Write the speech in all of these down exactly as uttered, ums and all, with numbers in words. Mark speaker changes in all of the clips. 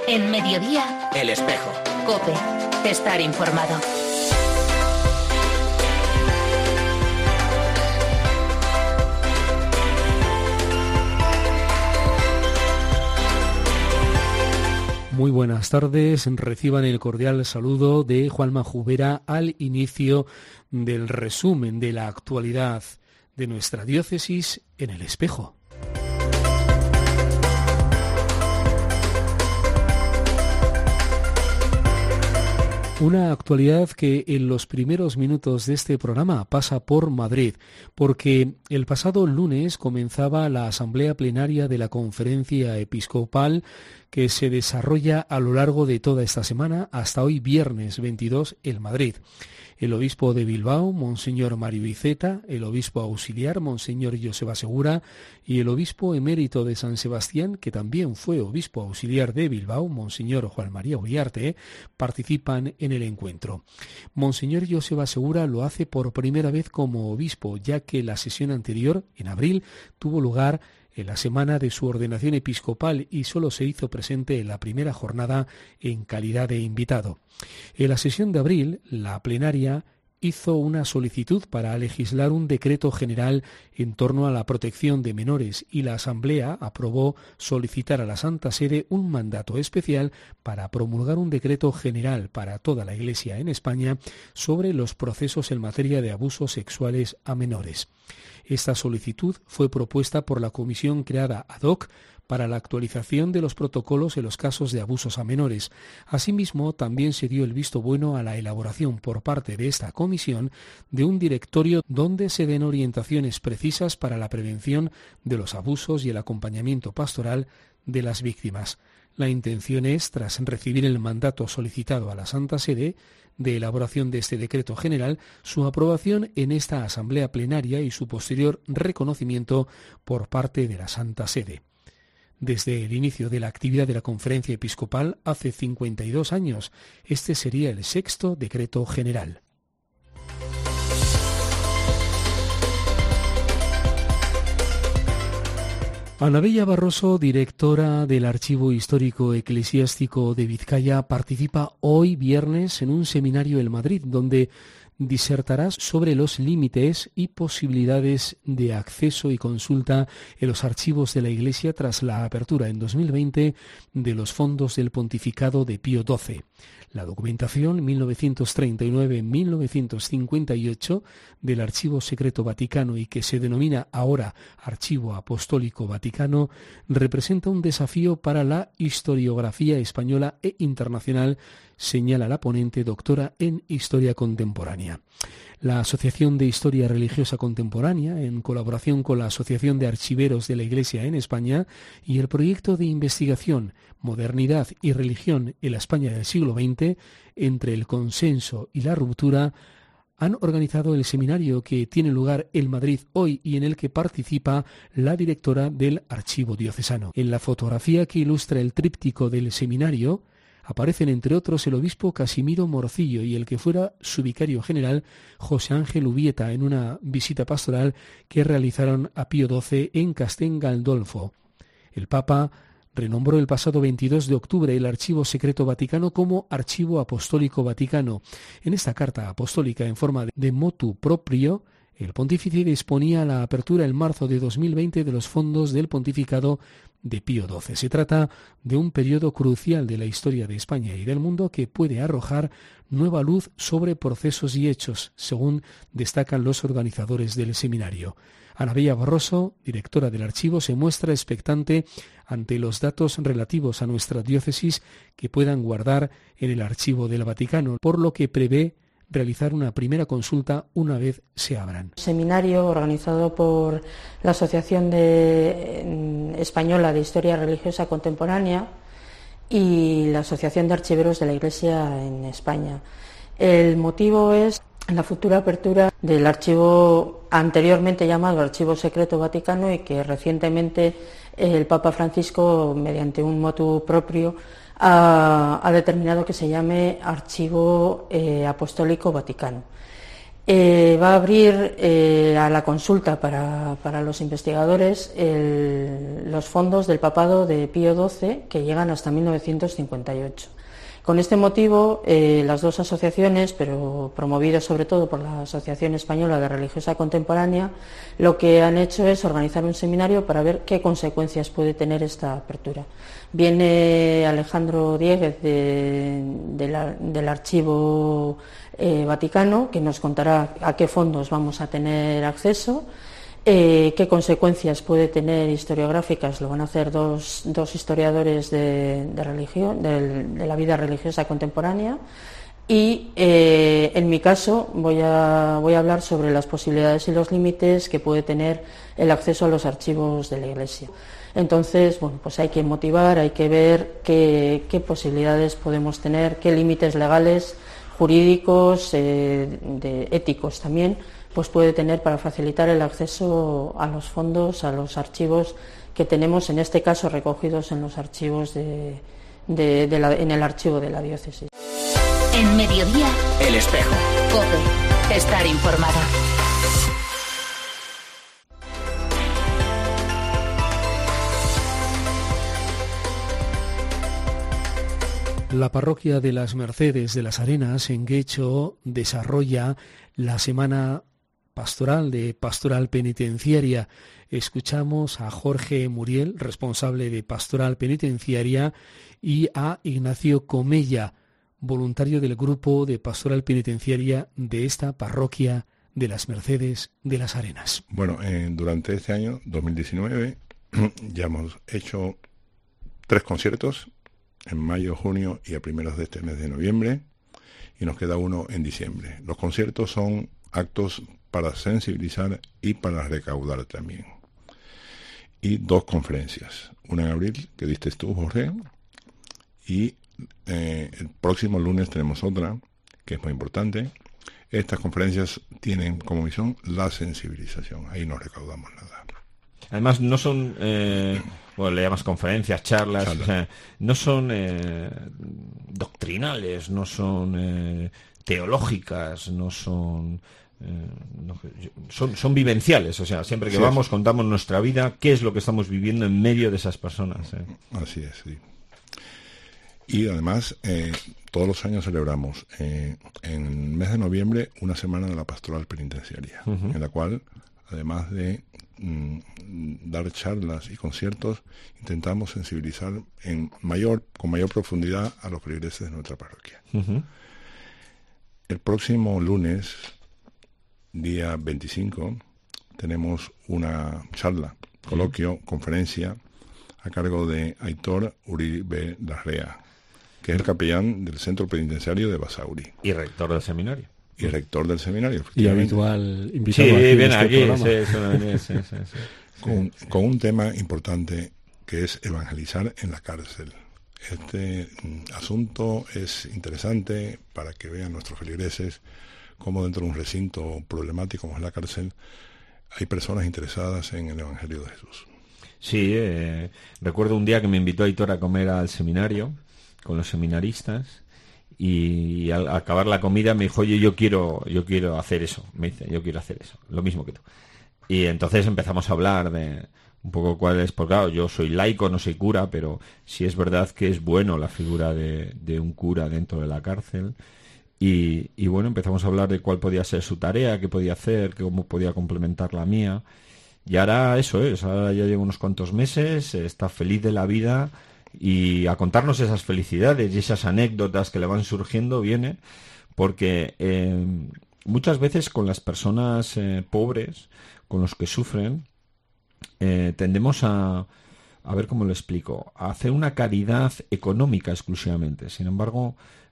Speaker 1: En Mediodía,
Speaker 2: El Espejo.
Speaker 1: COPE. Estar informado.
Speaker 3: Muy buenas tardes, reciban el cordial saludo de Juanma Jubera al inicio del resumen de la actualidad de nuestra diócesis en El Espejo. Una actualidad que en los primeros minutos de este programa pasa por Madrid, porque el pasado lunes comenzaba la asamblea plenaria de la Conferencia Episcopal que se desarrolla a lo largo de toda esta semana hasta hoy viernes veintidós en Madrid. El obispo de Bilbao, Monseñor Mario Iceta, el obispo auxiliar, Monseñor Joseba Segura, y el obispo emérito de San Sebastián, que también fue obispo auxiliar de Bilbao, Monseñor Juan María Uriarte, participan en el encuentro. Monseñor Joseba Segura lo hace por primera vez como obispo, ya que la sesión anterior, en abril, tuvo lugar en la semana de su ordenación episcopal y solo se hizo presente en la primera jornada en calidad de invitado. En la sesión de abril, la plenaria hizo una solicitud para legislar un decreto general en torno a la protección de menores y la Asamblea aprobó solicitar a la Santa Sede un mandato especial para promulgar un decreto general para toda la Iglesia en España sobre los procesos en materia de abusos sexuales a menores. Esta solicitud fue propuesta por la comisión creada ad hoc para la actualización de los protocolos en los casos de abusos a menores. Asimismo, también se dio el visto bueno a la elaboración por parte de esta comisión de un directorio donde se den orientaciones precisas para la prevención de los abusos y el acompañamiento pastoral de las víctimas. La intención es, tras recibir el mandato solicitado a la Santa Sede de elaboración de este decreto general, su aprobación en esta asamblea plenaria y su posterior reconocimiento por parte de la Santa Sede. Desde el inicio de la actividad de la Conferencia Episcopal hace cincuenta y dos años, este sería el sexto decreto general. Ana Bella Barroso, directora del Archivo Histórico Eclesiástico de Vizcaya, participa hoy viernes en un seminario en Madrid, donde disertará sobre los límites y posibilidades de acceso y consulta en los archivos de la Iglesia tras la apertura en dos mil veinte de los fondos del pontificado de Pío doce. La documentación mil novecientos treinta y nueve a mil novecientos cincuenta y ocho del Archivo Secreto Vaticano y que se denomina ahora Archivo Apostólico Vaticano representa un desafío para la historiografía española e internacional, señala la ponente doctora en Historia Contemporánea. La Asociación de Historia Religiosa Contemporánea, en colaboración con la Asociación de Archiveros de la Iglesia en España y el proyecto de investigación Modernidad y Religión en la España del siglo veinte, entre el consenso y la ruptura, han organizado el seminario que tiene lugar en Madrid hoy y en el que participa la directora del Archivo Diocesano. En la fotografía que ilustra el tríptico del seminario aparecen, entre otros, el obispo Casimiro Morcillo y el que fuera su vicario general, José Ángel Ubieta, en una visita pastoral que realizaron a Pío doce en Castell Gandolfo. El Papa renombró el pasado veintidós de octubre el Archivo Secreto Vaticano como Archivo Apostólico Vaticano. En esta carta apostólica en forma de motu proprio, el pontífice disponía la apertura en marzo de dos mil veinte de los fondos del pontificado de Pío doce. Se trata de un periodo crucial de la historia de España y del mundo que puede arrojar nueva luz sobre procesos y hechos, según destacan los organizadores del seminario. Ana Bella Barroso, directora del archivo, se muestra expectante ante los datos relativos a nuestra diócesis que puedan guardar en el Archivo del Vaticano, por lo que prevé realizar una primera consulta una vez se abran.
Speaker 4: Seminario organizado por la Asociación de, Española de Historia Religiosa Contemporánea y la Asociación de Archiveros de la Iglesia en España. El motivo es la futura apertura del archivo anteriormente llamado Archivo Secreto Vaticano y que recientemente el Papa Francisco, mediante un motu proprio, ha, ha determinado que se llame Archivo eh, Apostólico Vaticano. Eh, va a abrir eh, a la consulta para, para los investigadores el, los fondos del papado de Pío doce, que llegan hasta mil novecientos cincuenta y ocho. Con este motivo, eh, las dos asociaciones, pero promovidas sobre todo por la Asociación Española de Religiosa Contemporánea, lo que han hecho es organizar un seminario para ver qué consecuencias puede tener esta apertura. Viene Alejandro Dieguez de, de la, del Archivo eh, Vaticano, que nos contará a qué fondos vamos a tener acceso. Eh, ¿Qué consecuencias puede tener historiográficas? Lo van a hacer dos, dos historiadores de, de religión, de, de la vida religiosa contemporánea. Y eh, en mi caso voy a, voy a hablar sobre las posibilidades y los límites que puede tener el acceso a los archivos de la Iglesia. Entonces, bueno, pues hay que motivar, hay que ver qué, qué posibilidades podemos tener, qué límites legales, jurídicos, eh, de, éticos también, pues puede tener para facilitar el acceso a los fondos, a los archivos que tenemos, en este caso recogidos en los archivos de, de, de la, en el archivo de la diócesis.
Speaker 1: En Mediodía,
Speaker 2: El Espejo.
Speaker 1: COPE. Estar informado.
Speaker 3: La parroquia de las Mercedes de las Arenas en Guecho desarrolla la semana pastoral de Pastoral Penitenciaria. Escuchamos a Jorge Muriel, responsable de Pastoral Penitenciaria, y a Ignacio Comella, voluntario del grupo de Pastoral Penitenciaria de esta parroquia de las Mercedes de las Arenas.
Speaker 5: Bueno, eh, durante este año, dos mil diecinueve, ya hemos hecho tres conciertos, en mayo, junio y a primeros de este mes de noviembre, y nos queda uno en diciembre. Los conciertos son actos para sensibilizar y para recaudar también. Y dos conferencias, una en abril, que diste tú, Jorge, y eh, el próximo lunes tenemos otra, que es muy importante. Estas conferencias tienen como misión la sensibilización, ahí no recaudamos nada.
Speaker 6: Además no son, eh, bueno, le llamas conferencias, charlas, charlas. O sea, no son eh, doctrinales, no son eh, teológicas, no son... Eh, no, son, son vivenciales, o sea, siempre que sí, vamos contamos nuestra vida, qué es lo que estamos viviendo en medio de esas personas. Eh.
Speaker 5: Así es, sí. Y además, eh, todos los años celebramos eh, en el mes de noviembre una semana de la pastoral penitenciaria, uh-huh. en la cual, además de mm, dar charlas y conciertos, intentamos sensibilizar en mayor, con mayor profundidad a los feligreses de nuestra parroquia. Uh-huh. El próximo lunes, día veinticinco, tenemos una charla, coloquio, uh-huh. conferencia, a cargo de Aitor Uribe Larrea, que es el capellán del Centro Penitenciario de Basauri.
Speaker 6: Y rector del seminario.
Speaker 5: Y rector del seminario.
Speaker 3: Y habitual invitado.
Speaker 6: Sí,
Speaker 3: aquí
Speaker 6: viene aquí.
Speaker 3: Sí,
Speaker 6: sí, sí, sí, sí.
Speaker 5: Con, con un tema importante que es evangelizar en la cárcel. Este mm, asunto es interesante para que vean nuestros feligreses cómo dentro de un recinto problemático como es la cárcel hay personas interesadas en el Evangelio de Jesús.
Speaker 6: Sí, eh, recuerdo un día que me invitó Aitor a comer al seminario con los seminaristas y al acabar la comida me dijo, oye, yo quiero yo quiero hacer eso, me dice, yo quiero hacer eso, lo mismo que tú. Y entonces empezamos a hablar de un poco cuál es, porque claro, yo soy laico, no soy cura, pero sí es verdad que es bueno la figura de, de un cura dentro de la cárcel. Y, y bueno, empezamos a hablar de cuál podía ser su tarea, qué podía hacer, cómo podía complementar la mía. Y ahora eso es, ahora ya llevo unos cuantos meses, está feliz de la vida y a contarnos esas felicidades y esas anécdotas que le van surgiendo viene porque eh, muchas veces con las personas eh, pobres, con los que sufren, eh, tendemos a, a ver cómo lo explico, a hacer una caridad económica exclusivamente. Sin embargo,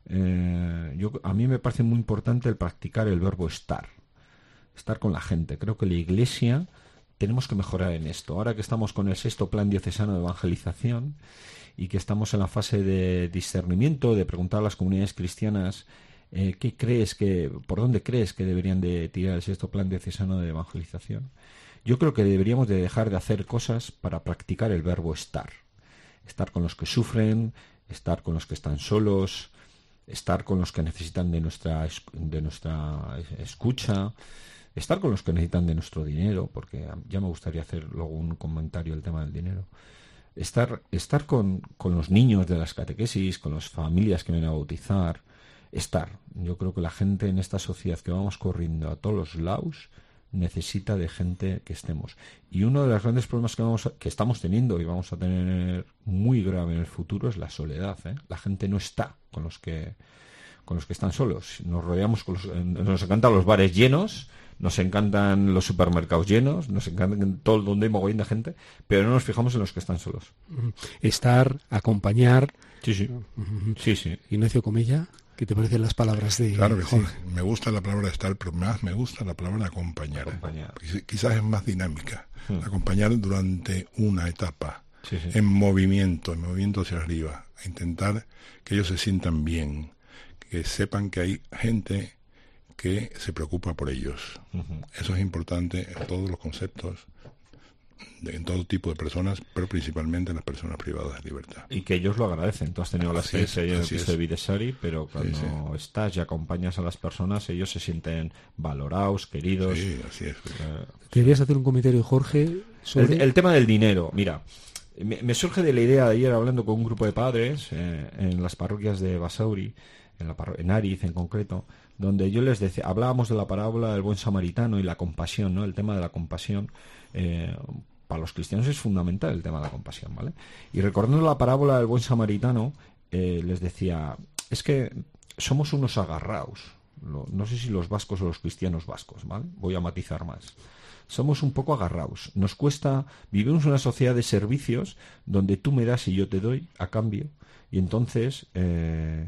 Speaker 6: eh, yo, a mí me parece muy importante el practicar el verbo estar, estar con la gente. Creo que la Iglesia tenemos que mejorar en esto. Ahora que estamos con el sexto plan diocesano de evangelización y que estamos en la fase de discernimiento, de preguntar a las comunidades cristianas eh, qué crees que, por dónde crees que deberían de tirar el sexto plan diocesano de evangelización, yo creo que deberíamos de dejar de hacer cosas para practicar el verbo estar. Estar con los que sufren, estar con los que están solos, estar con los que necesitan de nuestra de nuestra escucha, estar con los que necesitan de nuestro dinero, porque ya me gustaría hacer luego un comentario del tema del dinero. Estar, estar con, con los niños de las catequesis, con las familias que vienen a bautizar, estar. Yo creo que la gente en esta sociedad que vamos corriendo a todos los lados necesita de gente que estemos. Y uno de los grandes problemas que, vamos a, que estamos teniendo y vamos a tener muy grave en el futuro es la soledad, ¿eh? La gente no está con los que con los que están solos. Nos rodeamos con los, nos encantan los bares llenos, nos encantan los supermercados llenos, nos encantan todo donde hay mogollón de gente, pero no nos fijamos en los que están solos.
Speaker 3: Estar, acompañar.
Speaker 6: Sí, sí. Sí, sí.
Speaker 3: Ignacio Comella, ¿qué te parecen las palabras de
Speaker 5: Claro que sí.
Speaker 3: Jorge?
Speaker 5: Me gusta la palabra estar, pero más me gusta la palabra acompañar.
Speaker 6: Acompañar.
Speaker 5: Quizás es más dinámica.
Speaker 6: Hmm.
Speaker 5: Acompañar durante una etapa.
Speaker 6: Sí, sí.
Speaker 5: En movimiento, en movimiento hacia arriba. A intentar que ellos se sientan bien. Que sepan que hay gente que se preocupa por ellos. Uh-huh. Eso es importante en todos los conceptos, de, en todo tipo de personas, pero principalmente en las personas privadas de libertad.
Speaker 6: Y que ellos lo agradecen. Tú has tenido la experiencia de Bidesari, pero cuando
Speaker 5: sí, sí.
Speaker 6: estás y acompañas a las personas, ellos se sienten valorados, queridos.
Speaker 5: Sí, así es.
Speaker 3: Eh, ¿Querías hacer un comentario, Jorge, sobre...?
Speaker 6: El, el tema del dinero, mira... Me, me surge de la idea de ayer hablando con un grupo de padres eh, en las parroquias de Basauri, en, la parro- en Ariz en concreto, donde yo les decía, hablábamos de la parábola del buen samaritano y la compasión, ¿no? El tema de la compasión, eh, para los cristianos es fundamental el tema de la compasión, ¿vale? Y recordando la parábola del buen samaritano, eh, les decía, es que somos unos agarraos, no, no sé si los vascos o los cristianos vascos, ¿vale? Voy a matizar más. Somos un poco agarrados. Nos cuesta, vivimos en una sociedad de servicios donde tú me das y yo te doy a cambio. Y entonces eh,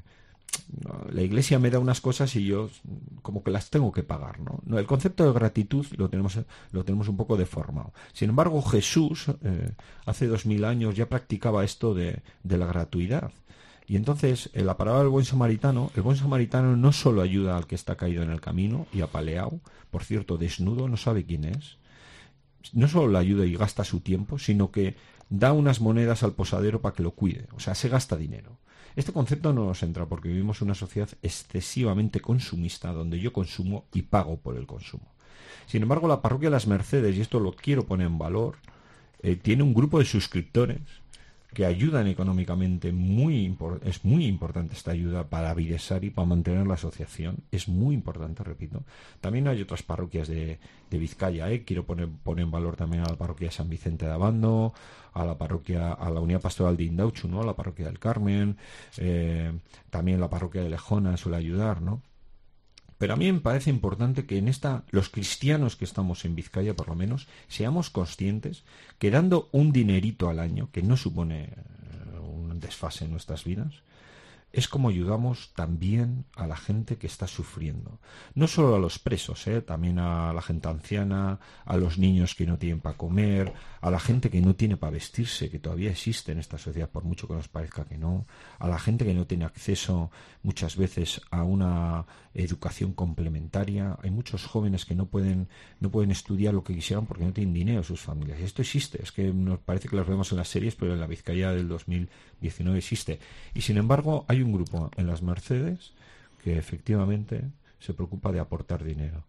Speaker 6: la Iglesia me da unas cosas y yo como que las tengo que pagar, ¿no? No, el concepto de gratitud lo tenemos, lo tenemos un poco deformado. Sin embargo, Jesús eh, hace dos mil años ya practicaba esto de, de la gratuidad. Y entonces, en la parábola del buen samaritano, el buen samaritano no solo ayuda al que está caído en el camino y apaleado, por cierto, desnudo, no sabe quién es, no solo le ayuda y gasta su tiempo, sino que da unas monedas al posadero para que lo cuide, o sea, se gasta dinero. Este concepto no nos entra porque vivimos en una sociedad excesivamente consumista, donde yo consumo y pago por el consumo. Sin embargo, la parroquia de las Mercedes, y esto lo quiero poner en valor, eh, tiene un grupo de suscriptores que ayudan económicamente, muy impor- es muy importante esta ayuda para Bidesari, para mantener la asociación, es muy importante, repito. También hay otras parroquias de, de Vizcaya, ¿eh? Quiero poner, poner en valor también a la parroquia de San Vicente de Abando, a la parroquia, a la Unidad Pastoral de Indauchu, ¿no? A la parroquia del Carmen, eh, también la parroquia de Lejona suele ayudar, ¿no? Pero a mí me parece importante que en esta, los cristianos que estamos en Vizcaya, por lo menos, seamos conscientes que dando un dinerito al año, que no supone un desfase en nuestras vidas, es como ayudamos también a la gente que está sufriendo. No solo a los presos, ¿eh? También a la gente anciana, a los niños que no tienen para comer, a la gente que no tiene para vestirse, que todavía existe en esta sociedad, por mucho que nos parezca que no, a la gente que no tiene acceso muchas veces a una educación complementaria. Hay muchos jóvenes que no pueden, no pueden estudiar lo que quisieran porque no tienen dinero sus familias. Y esto existe, es que nos parece que las vemos en las series, pero en la Vizcaya del dos mil diecinueve existe. Y sin embargo, hay un grupo en las Mercedes que efectivamente se preocupa de aportar dinero.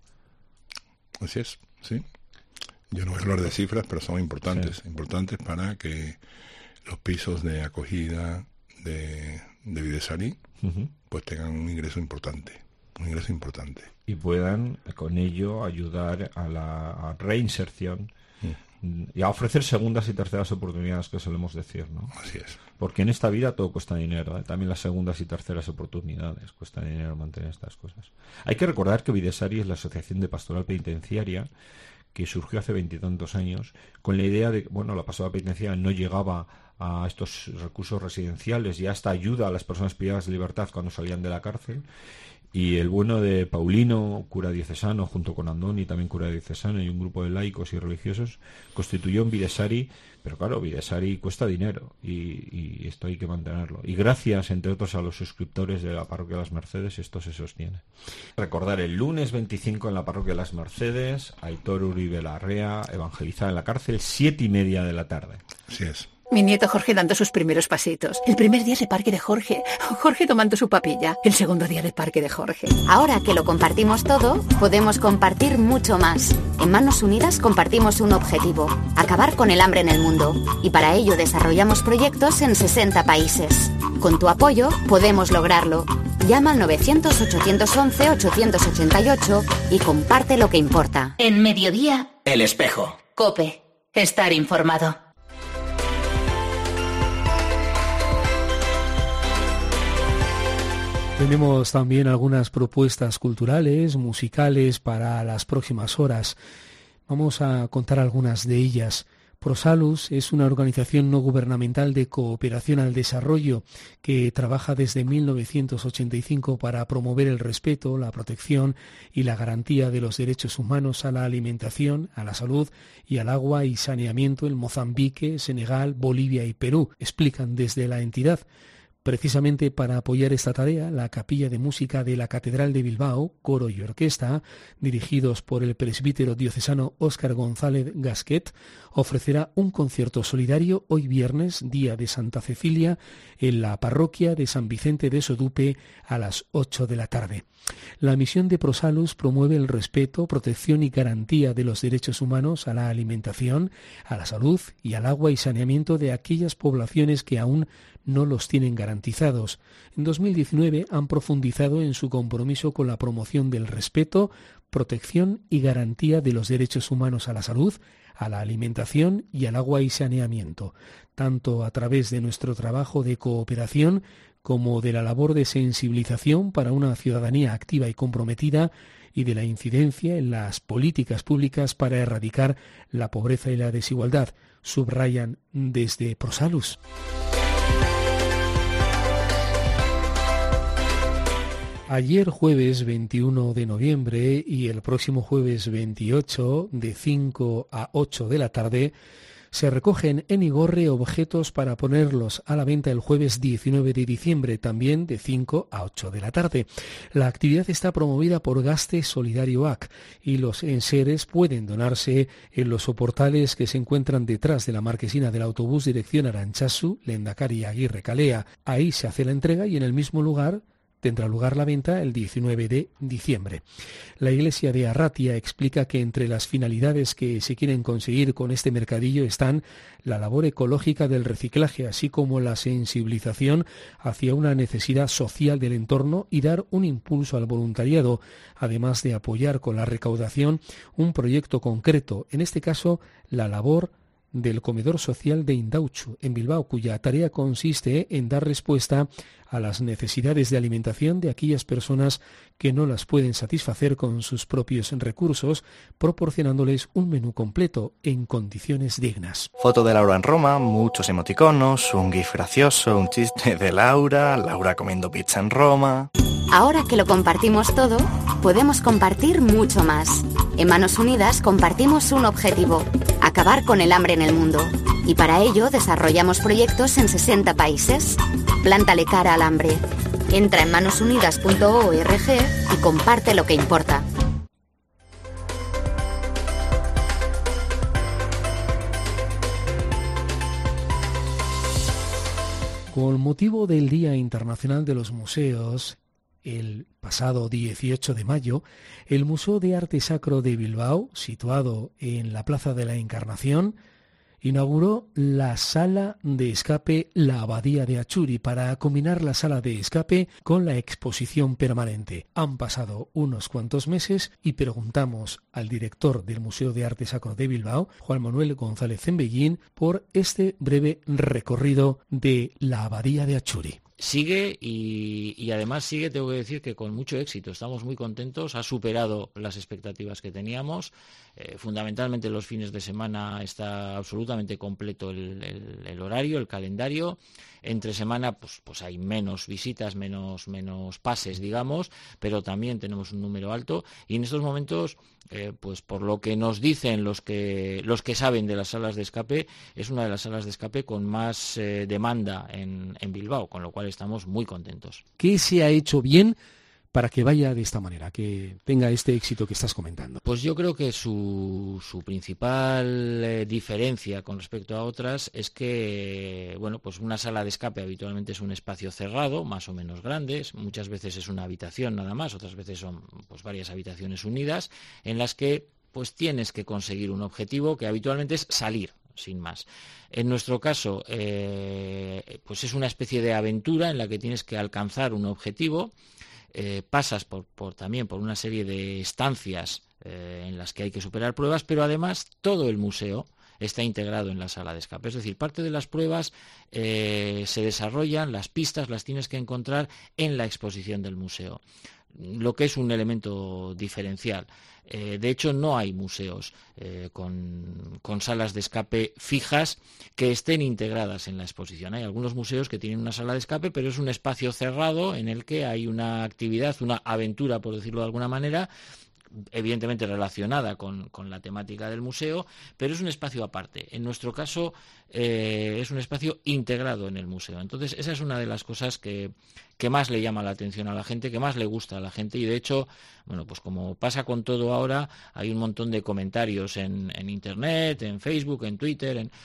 Speaker 5: Así es, sí. Yo no voy a hablar de cifras, pero son importantes, sí. importantes para que los pisos de acogida de, de Bidesari uh-huh. pues tengan un ingreso importante, un ingreso importante.
Speaker 6: Y puedan con ello ayudar a la a reinserción uh-huh. y a ofrecer segundas y terceras oportunidades, que solemos decir, ¿no?
Speaker 5: Así es.
Speaker 6: Porque en esta vida todo cuesta dinero, ¿eh? También las segundas y terceras oportunidades cuesta dinero mantener estas cosas. Hay que recordar que Bidesari es la Asociación de Pastoral Penitenciaria, que surgió hace veintitantos años con la idea de, bueno, la pastoral penitenciaria no llegaba a estos recursos residenciales y a esta ayuda a las personas privadas de libertad cuando salían de la cárcel. Y el bueno de Paulino, cura diocesano, junto con Andoni, también cura diocesano, y un grupo de laicos y religiosos, constituyó en Bidesari, pero claro, Bidesari cuesta dinero y, y esto hay que mantenerlo. Y gracias, entre otros, a los suscriptores de la Parroquia de las Mercedes, esto se sostiene. Recordar, el lunes veinticinco en la Parroquia de las Mercedes, Aitor Uribe Larrea, evangelizar en la cárcel, siete y media de la tarde.
Speaker 5: Así es.
Speaker 2: Mi nieto Jorge dando sus primeros pasitos. El primer día de parque de Jorge. Jorge tomando su papilla. El segundo día de parque de Jorge.
Speaker 7: Ahora que lo compartimos todo, podemos compartir mucho más. En Manos Unidas compartimos un objetivo: acabar con el hambre en el mundo. Y para ello desarrollamos proyectos en sesenta países. Con tu apoyo podemos lograrlo. Llama al novecientos, ochocientos once, ochocientos ochenta y ocho y comparte lo que importa.
Speaker 1: En Mediodía,
Speaker 8: El Espejo.
Speaker 1: COPE. Estar informado.
Speaker 3: Tenemos también algunas propuestas culturales, musicales para las próximas horas. Vamos a contar algunas de ellas. Prosalus es una organización no gubernamental de cooperación al desarrollo que trabaja desde mil novecientos ochenta y cinco para promover el respeto, la protección y la garantía de los derechos humanos a la alimentación, a la salud y al agua y saneamiento en Mozambique, Senegal, Bolivia y Perú, explican desde la entidad. Precisamente para apoyar esta tarea, la Capilla de Música de la Catedral de Bilbao, coro y orquesta, dirigidos por el presbítero diocesano Óscar González Gasquet, ofrecerá un concierto solidario hoy viernes, día de Santa Cecilia, en la parroquia de San Vicente de Sodupe a las ocho de la tarde. La misión de Prosalus promueve el respeto, protección y garantía de los derechos humanos a la alimentación, a la salud y al agua y saneamiento de aquellas poblaciones que aún no los tienen garantizados. En dos mil diecinueve han profundizado en su compromiso con la promoción del respeto, protección y garantía de los derechos humanos a la salud, a la alimentación y al agua y saneamiento, tanto a través de nuestro trabajo de cooperación como de la labor de sensibilización para una ciudadanía activa y comprometida y de la incidencia en las políticas públicas para erradicar la pobreza y la desigualdad, subrayan desde Prosalus. Ayer jueves veintiuno de noviembre y el próximo jueves veintiocho de cinco a ocho de la tarde se recogen en Igorre objetos para ponerlos a la venta el jueves diecinueve de diciembre, también de cinco a ocho de la tarde. La actividad está promovida por Gaste Solidario A C y los enseres pueden donarse en los soportales que se encuentran detrás de la marquesina del autobús dirección Arantzazu, Lehendakari Aguirre Calea. Ahí se hace la entrega y en el mismo lugar tendrá lugar la venta el diecinueve de diciembre. La Iglesia de Arratia explica que entre las finalidades que se quieren conseguir con este mercadillo están la labor ecológica del reciclaje, así como la sensibilización hacia una necesidad social del entorno y dar un impulso al voluntariado, además de apoyar con la recaudación un proyecto concreto, en este caso la labor del comedor social de Indauchu, en Bilbao, cuya tarea consiste en dar respuesta a las necesidades de alimentación de aquellas personas que no las pueden satisfacer con sus propios recursos, proporcionándoles un menú completo en condiciones dignas.
Speaker 9: Foto de Laura en Roma, muchos emoticonos, un gif gracioso, un chiste de Laura, Laura comiendo pizza en Roma.
Speaker 7: Ahora que lo compartimos todo, podemos compartir mucho más. En Manos Unidas compartimos un objetivo: acabar con el hambre en el mundo. Y para ello desarrollamos proyectos en sesenta países. Plántale cara al hambre. Entra en manos unidas punto org y comparte lo que importa.
Speaker 3: Con motivo del Día Internacional de los Museos, el pasado dieciocho de mayo, el Museo de Arte Sacro de Bilbao, situado en la Plaza de la Encarnación, inauguró la sala de escape La Abadía de Achuri para combinar la sala de escape con la exposición permanente. Han pasado unos cuantos meses y preguntamos al director del Museo de Arte Sacro de Bilbao, Juan Manuel González Zembellín, por este breve recorrido de La Abadía de Achuri.
Speaker 10: Sigue y, y además sigue, tengo que decir que con mucho éxito. Estamos muy contentos, ha superado las expectativas que teníamos. Eh, fundamentalmente los fines de semana está absolutamente completo el, el, el horario, el calendario. Entre semana pues, pues hay menos visitas, menos, menos pases, digamos, pero también tenemos un número alto. Y en estos momentos, eh, pues por lo que nos dicen los que, los que saben de las salas de escape, es una de las salas de escape con más eh, demanda en, en Bilbao, con lo cual estamos muy contentos.
Speaker 3: ¿Qué se ha hecho bien para que vaya de esta manera, que tenga este éxito que estás comentando?
Speaker 10: Pues yo creo que su, su principal eh, diferencia con respecto a otras es que, bueno, pues una sala de escape habitualmente es un espacio cerrado, más o menos grande, muchas veces es una habitación nada más, otras veces son pues varias habitaciones unidas, en las que pues tienes que conseguir un objetivo que habitualmente es salir, sin más. En nuestro caso, eh, pues es una especie de aventura en la que tienes que alcanzar un objetivo. Eh, pasas por, por también por una serie de estancias eh, en las que hay que superar pruebas, pero además todo el museo está integrado en la sala de escape. Es decir, parte de las pruebas eh, se desarrollan, las pistas las tienes que encontrar en la exposición del museo, lo que es un elemento diferencial. Eh, de hecho, no hay museos eh, con, con salas de escape fijas que estén integradas en la exposición. Hay algunos museos que tienen una sala de escape, pero es un espacio cerrado en el que hay una actividad, una aventura, por decirlo de alguna manera, evidentemente relacionada con, con la temática del museo, pero es un espacio aparte. En nuestro caso eh, es un espacio integrado en el museo. Entonces esa es una de las cosas que, que más le llama la atención a la gente, que más le gusta a la gente, y de hecho, bueno, pues como pasa con todo ahora, hay un montón de comentarios en, en Internet, en Facebook, en Twitter, en...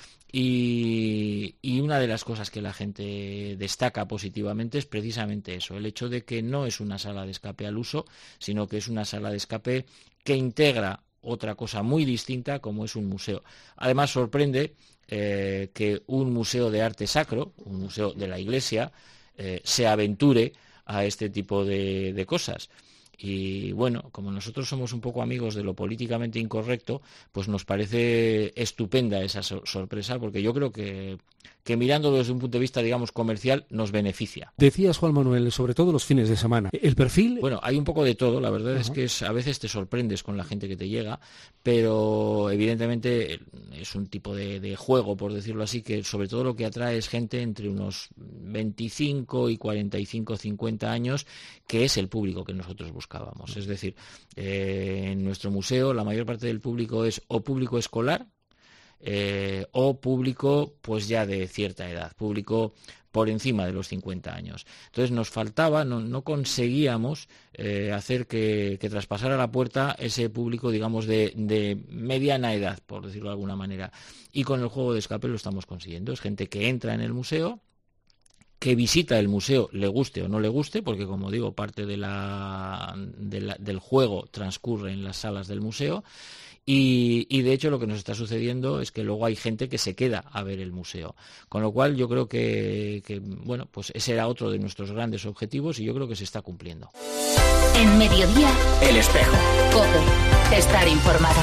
Speaker 10: Y, y una de las cosas que la gente destaca positivamente es precisamente eso, el hecho de que no es una sala de escape al uso, sino que es una sala de escape que integra otra cosa muy distinta como es un museo. Además sorprende eh, que un museo de arte sacro, un museo de la Iglesia, eh, se aventure a este tipo de, de cosas. Y bueno, como nosotros somos un poco amigos de lo políticamente incorrecto, pues nos parece estupenda esa sor- sorpresa, porque yo creo que, que mirándolo desde un punto de vista, digamos, comercial, nos beneficia.
Speaker 3: Decías, Juan Manuel, sobre todo los fines de semana. ¿El perfil?
Speaker 10: Bueno, hay un poco de todo, la verdad. Uh-huh. Es que es, a veces te sorprendes con la gente que te llega, pero evidentemente es un tipo de, de juego, por decirlo así, que sobre todo lo que atrae es gente entre unos veinticinco y cuarenta y cinco, cincuenta años, que es el público que nosotros buscábamos. Es decir, eh, en nuestro museo la mayor parte del público es o público escolar, Eh, o público pues ya de cierta edad, público por encima de los cincuenta años. Entonces nos faltaba, no, no conseguíamos eh, hacer que, que traspasara la puerta ese público, digamos, de, de mediana edad, por decirlo de alguna manera. Y con el juego de escape lo estamos consiguiendo. Es gente que entra en el museo, que visita el museo, le guste o no le guste, porque como digo, parte de la, de la, del juego transcurre en las salas del museo. Y, y de hecho lo que nos está sucediendo es que luego hay gente que se queda a ver el museo, con lo cual yo creo que, que bueno, pues ese era otro de nuestros grandes objetivos y yo creo que se está cumpliendo.
Speaker 1: En Mediodía,
Speaker 8: El Espejo.
Speaker 1: COPE. Estar informado.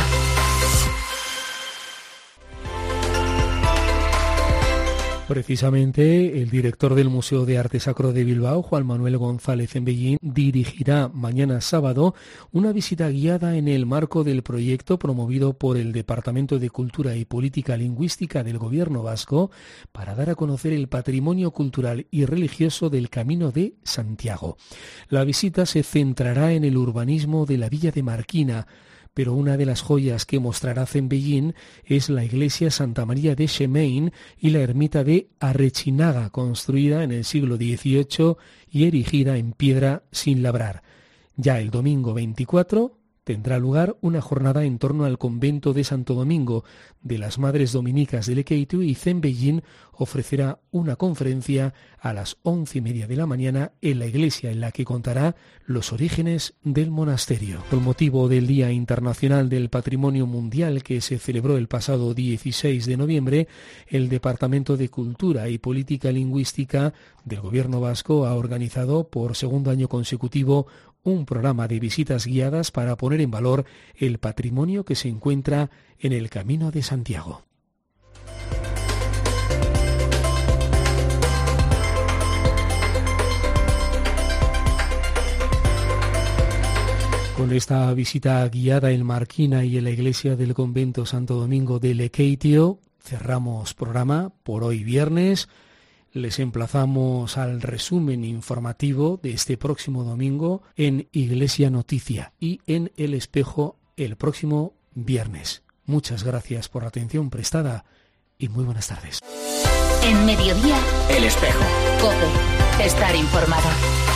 Speaker 3: Precisamente el director del Museo de Arte Sacro de Bilbao, Juan Manuel González Embellín, dirigirá mañana sábado una visita guiada en el marco del proyecto promovido por el Departamento de Cultura y Política Lingüística del Gobierno vasco para dar a conocer el patrimonio cultural y religioso del Camino de Santiago. La visita se centrará en el urbanismo de la villa de Marquina, pero una de las joyas que mostrará Zembellín es la iglesia Santa María de Xemein y la ermita de Arrechinaga, construida en el siglo dieciocho y erigida en piedra sin labrar. Ya el domingo veinticuatro tendrá lugar una jornada en torno al convento de Santo Domingo de las Madres Dominicas de Lequeitu, y Zembellín ofrecerá una conferencia a las once y media de la mañana en la iglesia, en la que contará los orígenes del monasterio. Con motivo del Día Internacional del Patrimonio Mundial, que se celebró el pasado dieciséis de noviembre, el Departamento de Cultura y Política Lingüística del Gobierno vasco ha organizado por segundo año consecutivo un programa de visitas guiadas para poner en valor el patrimonio que se encuentra en el Camino de Santiago. Con esta visita guiada en Marquina y en la iglesia del convento Santo Domingo de Lequeitio, cerramos programa por hoy viernes. Les emplazamos al resumen informativo de este próximo domingo en Iglesia Noticia y en El Espejo el próximo viernes. Muchas gracias por la atención prestada y muy buenas tardes.
Speaker 1: En Mediodía,
Speaker 8: El Espejo.
Speaker 1: COPE. Estar informado.